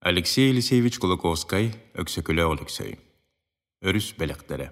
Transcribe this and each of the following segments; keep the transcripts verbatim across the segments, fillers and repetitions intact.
Алексей Елисеевич Кулаковский, Өксөкөлө Алексей. Өрүс белектері.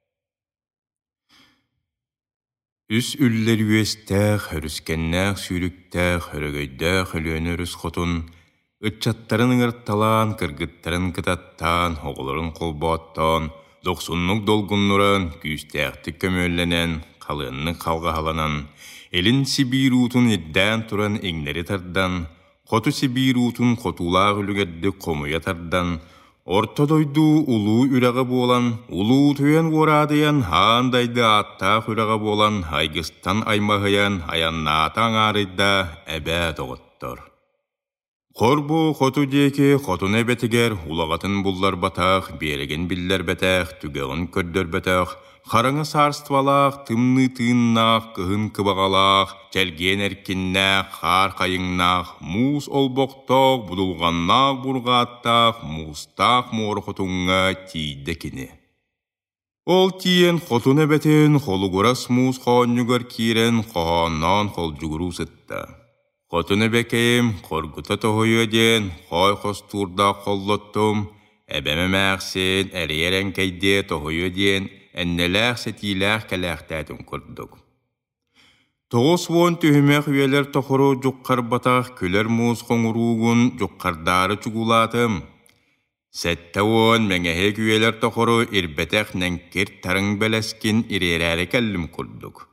Үс үллер үестәх, өрүскеннәх, сүйріктәх, өрөгөйдәх, өлөні өрүс хотун, ытчаттарын ыңыртталан, кыргыттарын кытаттан, оғыларын қолбаттан, доқсуннук долгуннуран, күйістәхті көмөлленен, қалынны қалғахаланан, элин Сибир утун иддән туран еңнері тардан, Хоту Сибир утун хотулаах үлігерді қомуя тардан, ортодойду улуу үрәғы болан, улуу түйен орадыян, хаандайды аттақ үрәғы болан, айгыстан аймағыян, аяннаатаң арыйда әбә тоғыттыр. Қорбу хоту деке хотун әбетігер, улағатын бұллар батақ, береген биллер бәтәқ, түгеғын көрдөр бәтәқ, Қараңы сарствалақ, тымны тыыннақ, кығын кыбағалақ, чәлген әркеннәқ, қар қайыңнақ, муыз олбоқтақ, бұдылғаннақ бұрғаттақ, муыстақ мор хотунға тейдекені. Ол тиен хотун әбәтен, қолы көрас муыз қоғаннығыр керен, қоғаннан қол жүгіру сытта. Хотун әбәкейім, қоргыта тоғой өден, қой қостурда қоллоттым, әбәмі мәқсен, әререн кәйде тоғой өден, Әннеләқ сәтиләқ кәләқтәтін көрдік. Тоғыз вон түйімәқ үйелер тоқыру жұққар батақ көлер мұз қоңыруғын жұққардары чүгулатым. Сәтті вон мәңәхек үйелер тоқыру ирбәтәқ нәңкер тарың бәләскін ирерәрі кәлім көрдік.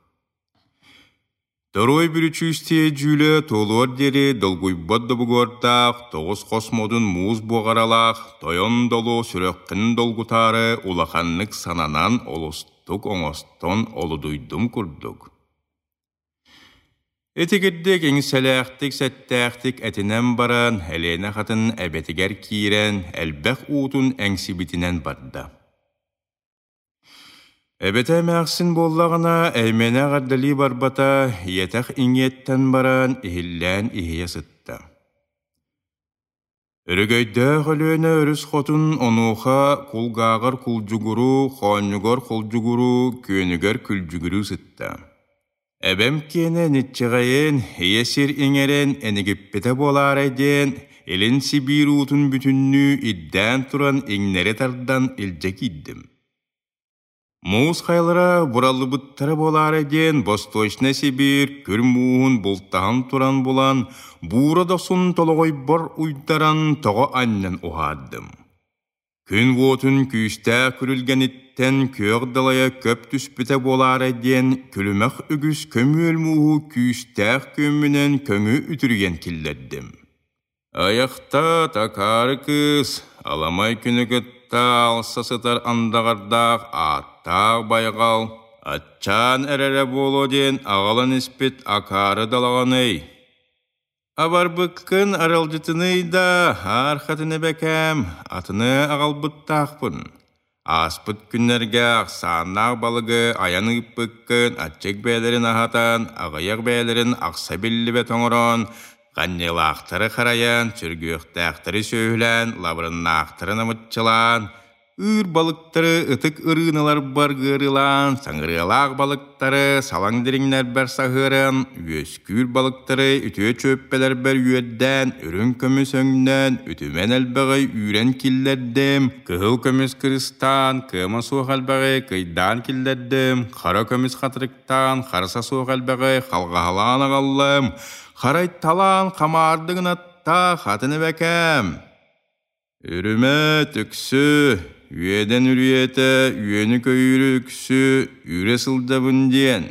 Торой бүрүчүсте жүлі толуар дері долгуй бодды бұғыртақ, тоғыз қосмодын муыз бұғаралақ, тойон долу сүрөккін долгутары улаханнық сананан олыстық оңостон олудуйдым күрдік. Этігірдік еңселәқтік сәттәқтік әтінен баран, әлені қатын әбетігер кейрен, әлбәқ уутун әңсібітінен барды. Әбеті мәқсін боллағына әймені ғардали барбата, етәқ иңеттен баран ихиллән ихия сытта. Үрігөйді ғылөні өріс хотын онуға құлғағыр құлжугуру, қонюгор құлжугуру, көнігер күлжугуру сытта. Әбәм кені нетчіғайын, есер еңерен әнігіппеті болар әден, елін Сибир утын бүтінні иддән туран еңнері тардан илжек иддім. Муыз қайлыра бұралы бұттары болар әден, Восточна Сибир, күрмуын бұлттағын туран болан, бұра досын толығой бір ұйдаран тоғы аннан ұғадым. Күн вотын күйісті күрілген иттен көғдалая көп түспіті болар әден, күлімәқ үгіз көміл мұғы күйісті көмінен көңі үтірген келдердім. Аяқта тақары кыз, аламай күні күтті алса сытар андағардақ аттақ байғал, атчан әрәрі болу ден ағалан іспет акары далағанай. Абар бұққын аралжытыны да арқатыны бәкәм, атыны ағал бұттақпын. Аспыт күннерге ақсаннақ балығы аянып бұққын, атчек бәлерін ағатан, ағаяқ бәлерін ақса білі бәт оңыран, Ғаннелақтары қараян, түргіқтәқтері сөйлән, лабырыннақтарын амытчылан, үр балықтары ұтық ұрыналар бар ғырылан, саңырылақ балықтары салаң деріңнер бәр сағырын, өскүр балықтары үтіе чөппелер бәр үйедден, үрін көміс өңнен, үтімен әлбәғай үйрен келдердім, кығыл көміс кырыстан, кыма суық әлбәғай кыйдан келдердім, қара көміс қатырықтан, қарса суық әлбәғай қалғалан ағалым, Қарай талан қамардығын атта қатыны бәкәм. Үріме түксі, үйеден үріеті, үйені көйірі үксі, үйре сылдабын ден.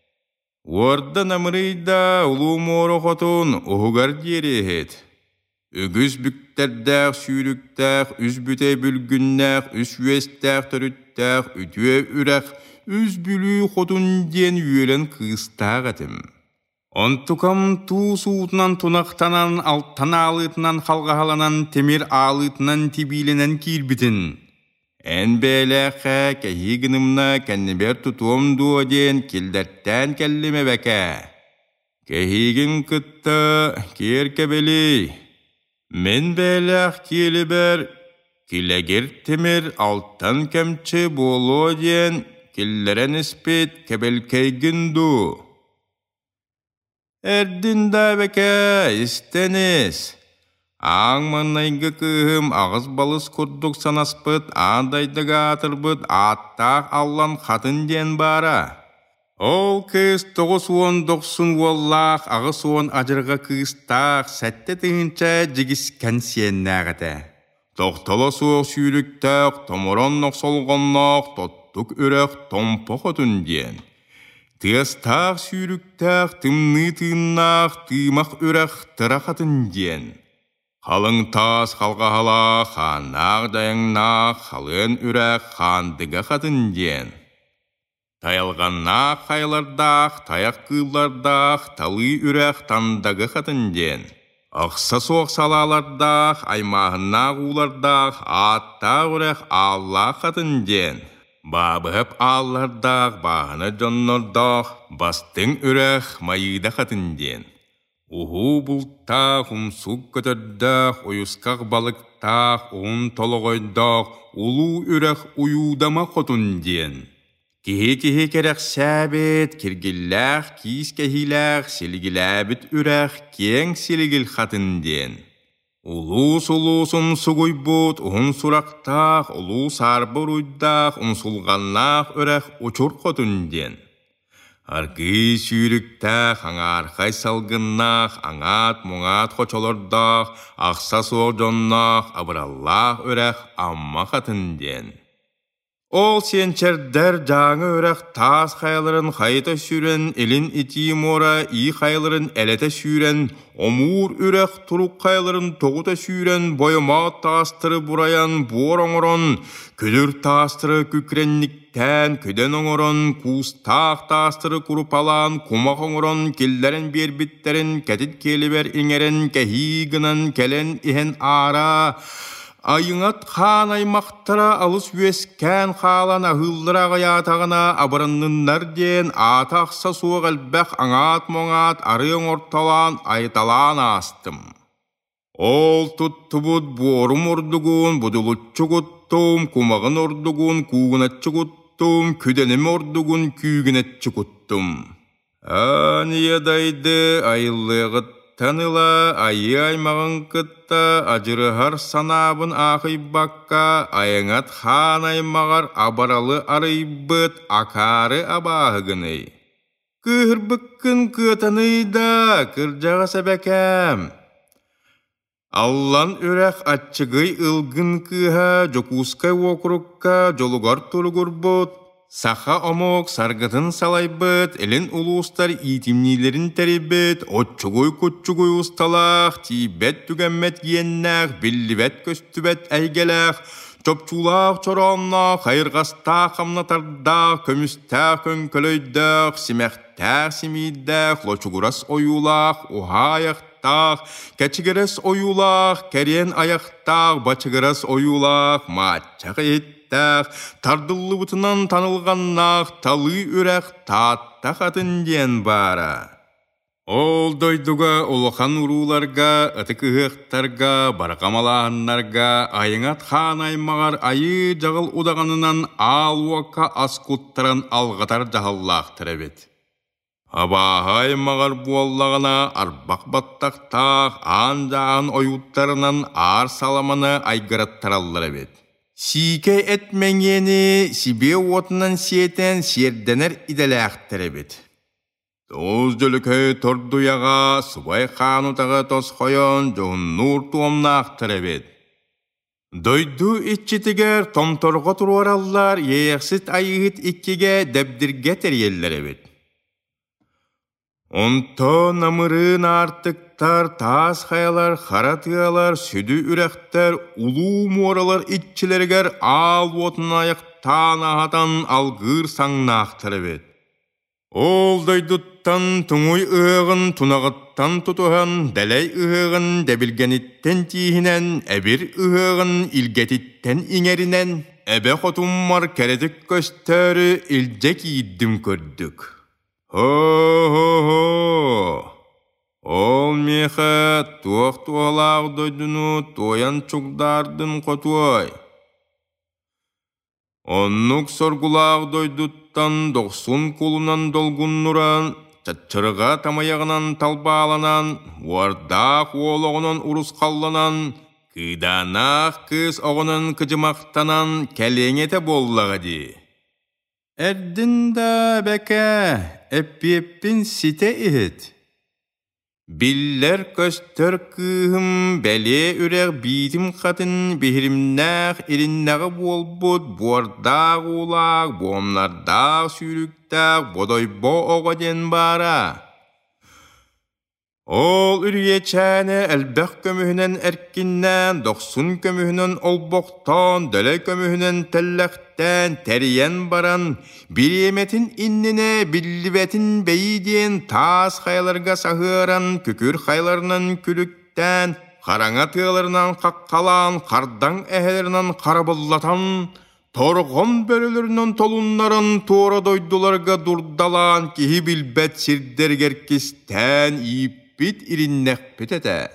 Ордан амырыйда ұлу моры қотын ұғығар дерехет. Үгіз бүктердәқ, сүйріктәқ, үз бүте бүлгіннәқ, үз үестәқ, түріттәқ, үтіе үрәқ, үз бүлі қотын ден үйелен қыстақ атым. Онтукам ту суутынан тунақтанан, алттан алытынан қалғағаланан, темір алытынан тибиленен кирбітін. Ән бәләқә кәйгінімна кәннебер тұтуым дуаден келдәрттән кәллеме бәкә. Кәйгін күтті кер кәбелей. Мен бәләқ келі бәр, келегер темір алттан кәмчі болу ден келлерен іспет кәбел кәйгін ду. Әрдін да бәкә істәнес. Аң маннайгы кыһым ағыз балыс курдук санаспыт, аандайдыга атырбыт, аттақ аллан хатын ден бара. Ол кыз тоғыз уон доқсын уоллақ, ағыз уон ажырға кыстақ, сәтті тыгынча жигіскен сиеннәғыды. Тоқтала суық сүйріктәқ, томороннық солғаннақ, тоттық үрәқ томпық отын ден. Тыстақ сүйріктәқ, тымны тыыннақ, тымақ үрәқ тырақатын ден. Халың тас халға-хала, ханнақ дайыңнақ, халын үрәқ хандыға қатын ден. Тайылғаннақ қайлардақ, таяқ қыллардақ, талы үрәқ тандығы қатын ден. Ақса соқ салалардақ, аймағыннақ улардақ, аттақ үрәқ алла қатын ден. Бабығып аллардақ, бағыны жоннордақ, бастың үрәқ майыда қатын ден. Уху бұлттақ, ұмсуқ көтірдақ, ойысқақ балықтақ, ұн толығойдақ, улу үрәқ уюдама қотын ден. Кихи-кихи керек сәбет, киргилләқ, кис кәхиләқ, сілгіләбіт үрәқ, кең сілгіл қатын ден. Улус-улусын сұғой бұд, ұғын сұрақтақ, улус арбыр ұйдақ, ұмсулғаннақ үрәқ ұчыр қотын ден. Арғы сүйріктәқ, аңарқай салғыннақ, аңат мұңат қочолырдақ, ақса соғжоннақ, абыраллақ үрәқ амма қатын ден. Ол сенчердер жаңы өрәқ тас қайларын қайта сүрен, елін ити мора, и қайларын әлеті сүрен, омур өрәқ тұруқ қайларын тоғыта сүрен, бойыма тастыры бұраян бұр оңырын, күдір тастыры күкренниктен, күден оңырын, кустақ тастыры күріпалан, құмақ оңырын, келдерін бербіттерін, кәтіт келібер еңерін, кәхигінін, кәлен ихен ара, айыңат қан аймақтыра алыс өскен қалан ахылдыра ғаятағына абырыннындар ден атақса суық әлбәқ аңат моңат арың орталан айталан астым. Ол тұтты бұд борым ордығын бұдылытчы құттым, құмағын ордығын күйгінетчі құттым, күденім ордығын күйгінетчі құттым. Аниядайды айылығыт Таныла айы аймағын кытта ажырығар санабын ақайбаққа айыңат хан аймағар абаралы арайбыт акары абағығыны. Кырбыққын кытаныйда кыржаға сәбәкәм. Аллан үрәқ атчығый ылғын кыға жокускай окрукка жолуғар тұрғыр бұд. Саха омок саргытын салайбыт, элен улустар итимнилерин терибет, отчугой-котчугой усталақ, тибет түгәммет гиеннәқ, билливет көстүбет әйгеләқ, чопчулақ чороннақ, хайырғастақ хамнатардақ, көмістәқ көнкөлөйдәқ, симәқтәқ симейдәқ, лочугурас оюлақ, ухаяқтақ, кәчігірес оюлақ, кәрен аяқтақ, бачығырас оюлақ, матчақ ет. Тардылы бұтынан танылғаннақ, талы үрәқ таттақ атын ден бара. Ол дойдуға олыған ұруларға, ытықығықтарға, барғамалағынларға, айыңат хан аймағар айы жағыл удағанынан ал уаққа аскуттаран алғатар жағаллақ тірәбет. Абаға аймағар буаллағына арбақ баттақтақ, ан-жағын ойуттарынан ар саламаны айғыраттараллар әбет. Сикей этмеңені сибе отынан сиетен серденер иделәқтір әбет. Тоз жөлікөй тордуяға субай қанутағы тоз қойын жоғын нұр туамнақтыр әбет. Дойду итчетігер томторға тұруаралар ейексіт айығыт иккеге дәбдірге тәрелер әбет. Онто намырын артықтар, тас қаялар, харатығалар, сүді үрәқтер, улу моралар итчілергер ал отын аяқтан ағатан алғыр саңнақтыр бет. Ол дойдуттан тұңой ұғын, тұнағыттан тұтуған, дәлей ұғын, дәбілгениттен тиінен, әбір ұғын, илгетиттен еңерінен, әбе қотуммар кәредік көстері илжек иддім көрдік. Хо-хо-хо! Ол меха туақ-туғалақ дойдыну тоян чугдардын қотуай. Оннук соргулақ дойдуттан доқсун кулунан долгун нуран, чачырга тамаягынан талбааланан, уардақ олығынан урусқалланан, кыданақ кыз оғынан кыжымақтанан кәлеңете боллағады. Әрдін да бәкә, әппеппін сите ет. Биллер көстөр кыхым бәле үрәк битім қатын бехіримнәқ ириннәғы болбуд буардақ улақ, буомнардақ сүйріктәқ бодойбо оғаден бара. Ол үргечәне әлбәқ көміхінен әркіннән, доқсын көміхінен олбоқтан, дөлі көміхінен тәлләқтән, тәриян баран, биреметін инніне білібетін бейден, тас қайларға сағыран, күкір қайларынан күліктән, қараңа тығыларынан қаққалан, қардан әхелерінен қарабыллатан, торғын бөлілерінен толунларын туора дойдуларға дұрдалан, кихи білбәт сирдергер кестән, иіп бит ириннәк петәтә.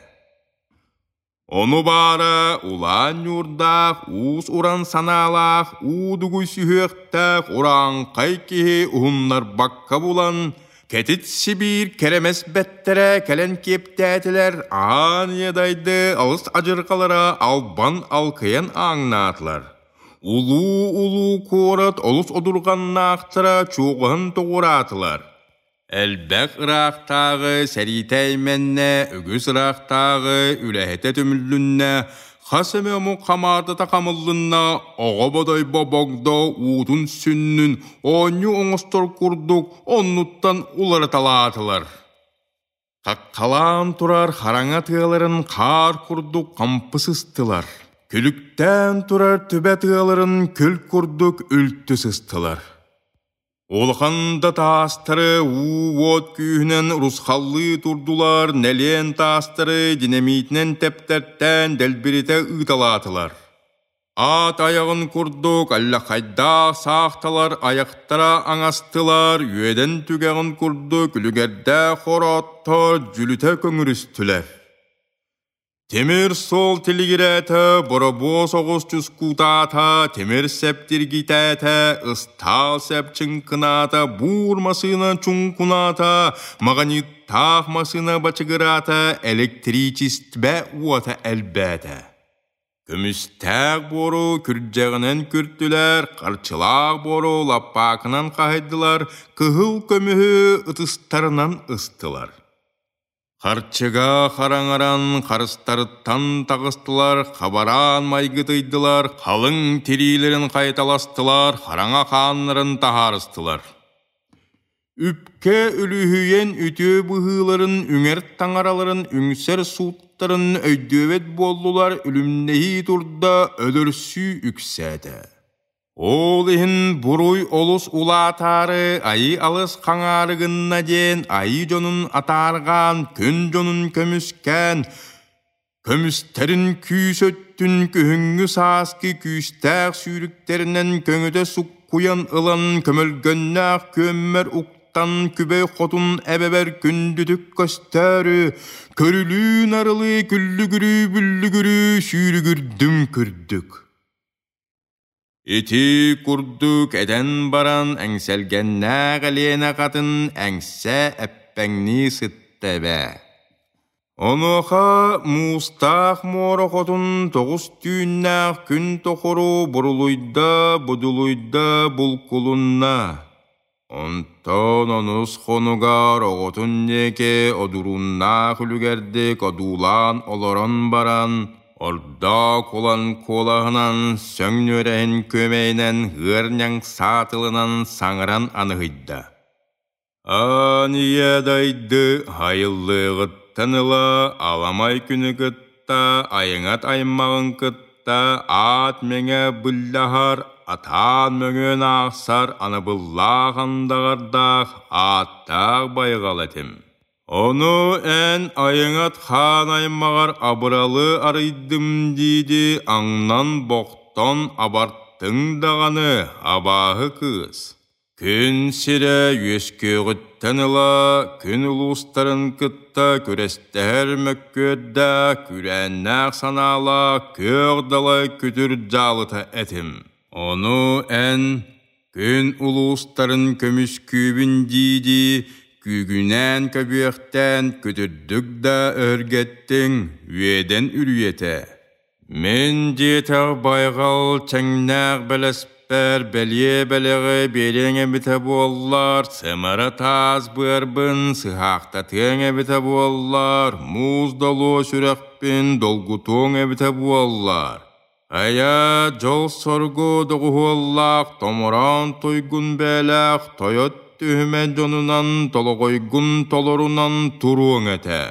Оны бара улан юрдақ, уыз уран саналақ, удугуй сүйектәк, уран қайкеге ұғынлар баққа булан, кәтіт Сибир кәремес бәттәрі кәлен кептәтілер, ан едайды алыс ажырқалара албан алқиян аңнатылар. Улу-улу корат олыс одурғаннақтыра чоғын тоғыратылар. Әлбәқ ырақтағы сәритәйменне, үгіз ырақтағы үләхеті түмілінне, қасымы мұ қамарды тақамылынна, оға бодай бабогда уытын сүннін, оңы оңыстыр күрдік, оннуттан улары талатылар. Қаққалан тұрар қараңа тығаларын қар күрдік қампысыстылар. Күліктен тұрар түбә тығаларын күл күрдік үлтісістылар. Олғанда тастары уот күйінен русқаллы тұрдылар, нәлен тастары динамитнен тәптәрттен дәлбірете ұйталатылар. Ат аяғын күрдік, әлі қайда сақталар, аяқтара аңастылар, үйеден түгәғын күрдік, үлігерді қораттар, жүліте көңірістілер. Темір сол телегіреті, бұрабо соғыз жүз кутата, темір сәптіргітәті, ыстал сәпчіңкіната, бұрмасына чүнкуната, мағанит тақмасына бачығырата, электричист бә уата әлбәті. Көмістәк бору күрджәғінен күрттілер, қарчылақ бору лаппақынан қағайдылар, кығыл көмігі ұтыстарынан ыстылар. Қарчыға қараңаран қарыстарыттан тағыстылар, қабаран майгытыйдылар, қалың терилерін қайталастылар, қараңа қанларын тағарыстылар. Үпке үліхүйен үтө бұғыларын, үңерт таңараларын, үңсер суыттарын өйдөбет болдылар, үлімнеhi тұрда өдірсі үксәді. Ол ихин буруй олус улатары, айы алыс қаңарығынна ден, айы жонын атарған, күн жонын көміскен, көмістерін күйс өттін, көхіңгі саски күйстәк сүйріктерінен көңіде сұқ құян ылан, көмілгіннәк көммер ұқтан, күбей қотын әбәбәр күндүдік көстәрі, көрілі нарылы күллігірі бүллігірі сүйрігірдің күрдік. Ити күрдік әден баран әңселгеннә ғалена қатын әңсә әппәңні сытты бә. Оныға мұстақ моры қотын тоғыз түйіннәқ күн тоқыру бұрылуйда, бұдылуйда бұлқылынна. Онтон оныз қонығар оғытын неке одырунна күлігердік одулан олорон баран, орда колан колағынан сөңнөрәйін көмейнен ғырняң сатылынан саңыран анығыйда. Аниядайды хайыллығы тыныла, аламай күні күтта, айыңат аймағын күтта, ат меңе бұллағар, атан мөңен ақсар, аны бұллағандағардақ, аттақ байғал әтім. Onu en ayınat xan aymağar abıralı arıydım deydi, аңнан boqton abarttın dağını, abahı kız. Күн сире өске ғыттаныла, күн ұлыстарын кытта, көрестер мөккөдді, күрәннәқ санала, көғдалы күтір жалыта әтім. Onu en күн ұлыстарын көміс көбін дейді, Күгүнен көбüектен көтүрдүк да өргеттің үеден үрüете. Мен жетер байғал чаңнақ бәлеспер бәлие бәлеғі береңе біті боллар, сымыры таз бұрбын сыхақта теңе біті боллар, муз долу сүрекпін долгутуң біті боллар. Ая жол соргу дұғуыллақ, томыран тойгун бәләқ, тойот түйімен жонунан толығойгун толорунан туруң әті.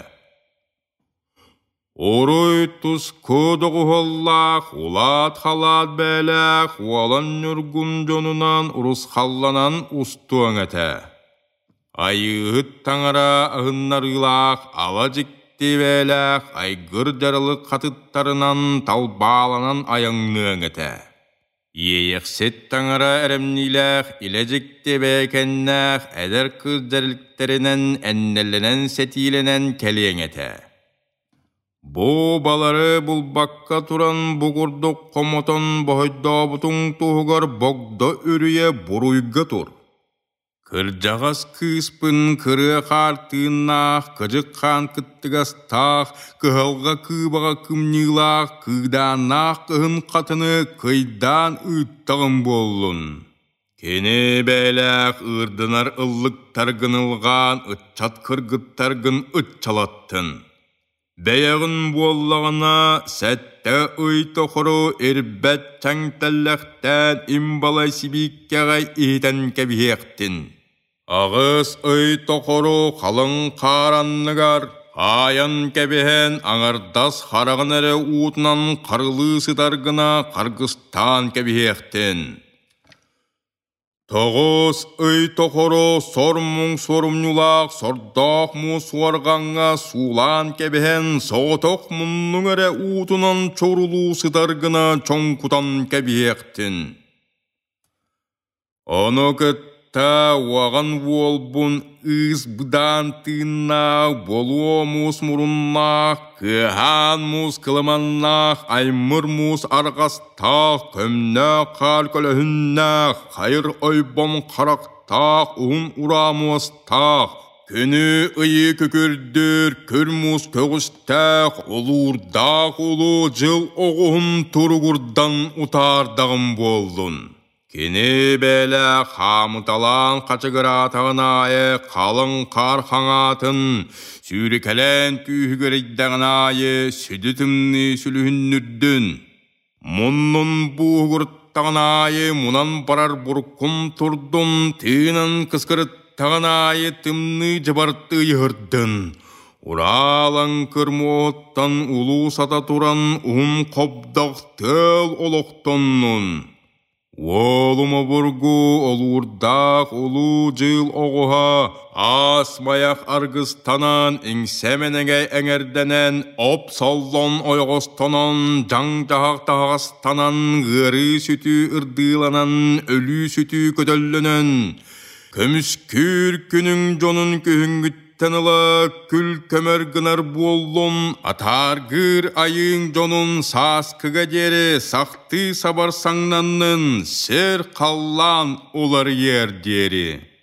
Оруй тұс көдіғуыллақ, улат халат бәләқ, уалан нүргун жонунан ұрыс халланан ұстуң әті. Айығыт таңыра ағыннарылақ, ала жікті бәләқ, айгыр жарылық қатыттарынан талбаланан аяңнуң әті. Ейексет таңыра әрімниләқ, иләжікті бәкәннәқ, әдір күз дәріліктерінен, әннелінен сәтиленен кәлең әті. Бу балары бұл баққа туран бұғырдық қомотон бұхайда бұтың тұғығар бұғда үріе бұруйға тұр. Кыржағас кыспын кыры қартынақ, кыжық қан кіттігастақ, кығалға кыбаға кымнилақ, кыданақ кығын қатыны кыйдан ұттағын болын. Кені бәләқ ұрдынар ұллық тарғынылған, ұтчат кыргыттарғын ұтчалаттын. Бәйәғін боллағына сәтті ұй тоқыру әрбәт чаңтәлләқтән имбалай сибиккәғай итән кәбіектін. Ағыз ұй тоқыру қалың қаранныгар, аян кәбіхен аңардас қарағын әрі ұтынан қарылы сыдарғына Қарғыстан кәбіектін. Тоғыз ұй тоқыру сормуң сормнулақ, сордақ му суарғанға сулан кәбіхен соғытық мұнның әрі ұтынан чорулу сыдарғына чоңкутан кәбіектін. Оны күтті уаған волбун үз бұдан тыыннақ, болуы мұс мұрыннақ, кыған мұс кылыманнақ, аймыр мұс арғастақ, көмнәқ қал көліхіннақ, қайыр ойбом қарақтақ, ұғын ұрамыстақ, күні ұйы көкірдір, көр мұс көгістақ, олурдақ олу жыл оғын тұрғырдан ұтардағым болдың. Кені бәлі қамыталан қачығыратығын айы қалың қар қаңатын, сүйрекәлән күйгірейдіғін айы сүдітімні сүліхіннүрдің. Мұнның бұғырттағын айы мұнан барар бұрқым тұрдың, тыынын кыскырыттағын айы тымны жабарты йырдың. Уралан кірмуыттан ұлу сата тұран ұн қобдақ төл олықтонның. Олума бұргу олурдақ олу жыл оғуға, асмаяқ Арғыстанан еңсеменеге әңерденен, оп саллон ойғыстанан, жаң-жағақ тағастанан, ғыры сүті ұрдыланан, өлі сүті көтөлінен, көміскүр күнің жонын көхінгіт Тәнілі күл көміргінар болын, атаргыр айың жонын саскыға дері сақты сабар саңнанның сер қаллан олар ер дері.